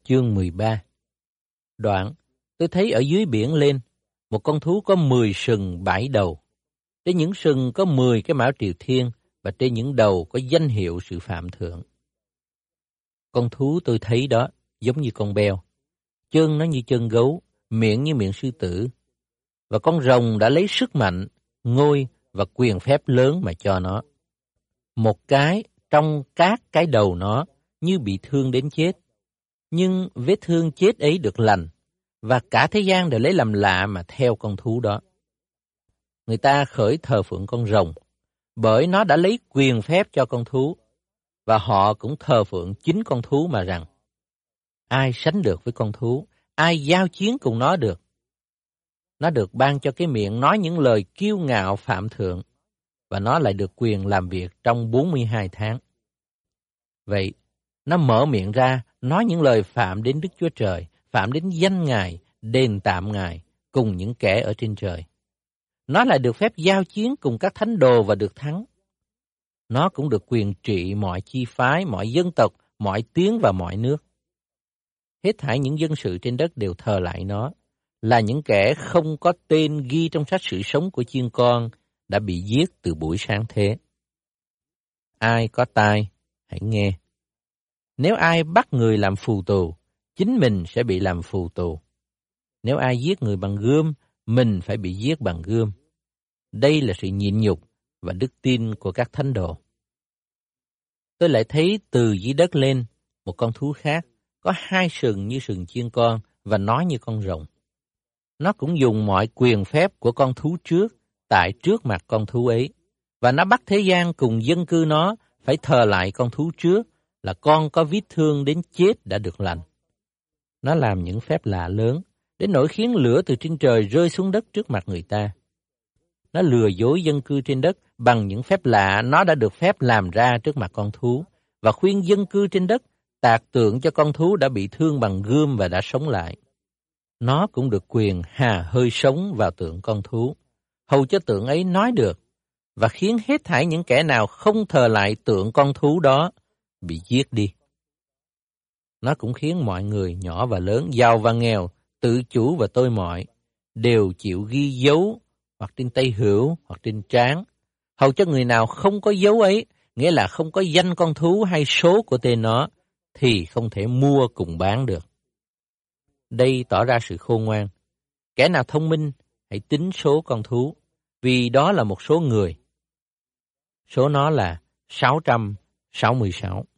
chương 13. Đoạn, tôi thấy ở dưới biển lên, một con thú có 10 sừng 7 đầu. Trên những sừng có 10 cái mão triều thiên, và trên những đầu có danh hiệu sự phạm thượng. Con thú tôi thấy đó giống như con beo, chân nó như chân gấu, miệng như miệng sư tử. Và con rồng đã lấy sức mạnh, ngôi và quyền phép lớn mà cho nó. Một cái trong các cái đầu nó như bị thương đến chết, nhưng vết thương chết ấy được lành, và cả thế gian đều lấy làm lạ mà theo con thú đó. Người ta khởi thờ phượng con rồng, bởi nó đã lấy quyền phép cho con thú, và họ cũng thờ phượng chính con thú mà rằng, ai sánh được với con thú, ai giao chiến cùng nó được. Nó được ban cho cái miệng nói những lời kiêu ngạo phạm thượng, và nó lại được quyền làm việc trong 42 tháng. Vậy, nó mở miệng ra, nói những lời phạm đến Đức Chúa Trời, phạm đến danh Ngài, đền tạm Ngài, cùng những kẻ ở trên trời. Nó lại được phép giao chiến cùng các thánh đồ và được thắng. Nó cũng được quyền trị mọi chi phái, mọi dân tộc, mọi tiếng và mọi nước. Hết thảy những dân sự trên đất đều thờ lại nó, là những kẻ không có tên ghi trong sách sự sống của chiên con đã bị giết từ buổi sáng thế. Ai có tai, hãy nghe. Nếu ai bắt người làm phù tù, chính mình sẽ bị làm phù tù. Nếu ai giết người bằng gươm, mình phải bị giết bằng gươm. Đây là sự nhịn nhục và đức tin của các thánh đồ. Tôi lại thấy từ dưới đất lên một con thú khác, có 2 sừng như sừng chiên con và nói như con rồng. Nó cũng dùng mọi quyền phép của con thú trước tại trước mặt con thú ấy, và nó bắt thế gian cùng dân cư nó phải thờ lại con thú trước là con có vết thương đến chết đã được lành. Nó làm những phép lạ lớn, đến nỗi khiến lửa từ trên trời rơi xuống đất trước mặt người ta. Nó lừa dối dân cư trên đất bằng những phép lạ nó đã được phép làm ra trước mặt con thú, và khuyên dân cư trên đất tạc tượng cho con thú đã bị thương bằng gươm và đã sống lại. Nó cũng được quyền hà hơi sống vào tượng con thú, hầu cho tượng ấy nói được, và khiến hết thảy những kẻ nào không thờ lại tượng con thú đó bị giết đi. Nó cũng khiến mọi người nhỏ và lớn, giàu và nghèo, tự chủ và tôi mọi, đều chịu ghi dấu hoặc trên tay hữu hoặc trên trán, hầu cho người nào không có dấu ấy, nghĩa là không có danh con thú hay số của tên nó, thì không thể mua cùng bán được. Đây tỏ ra sự khôn ngoan. Kẻ nào thông minh, hãy tính số con thú, vì đó là một số người. Số nó là 666.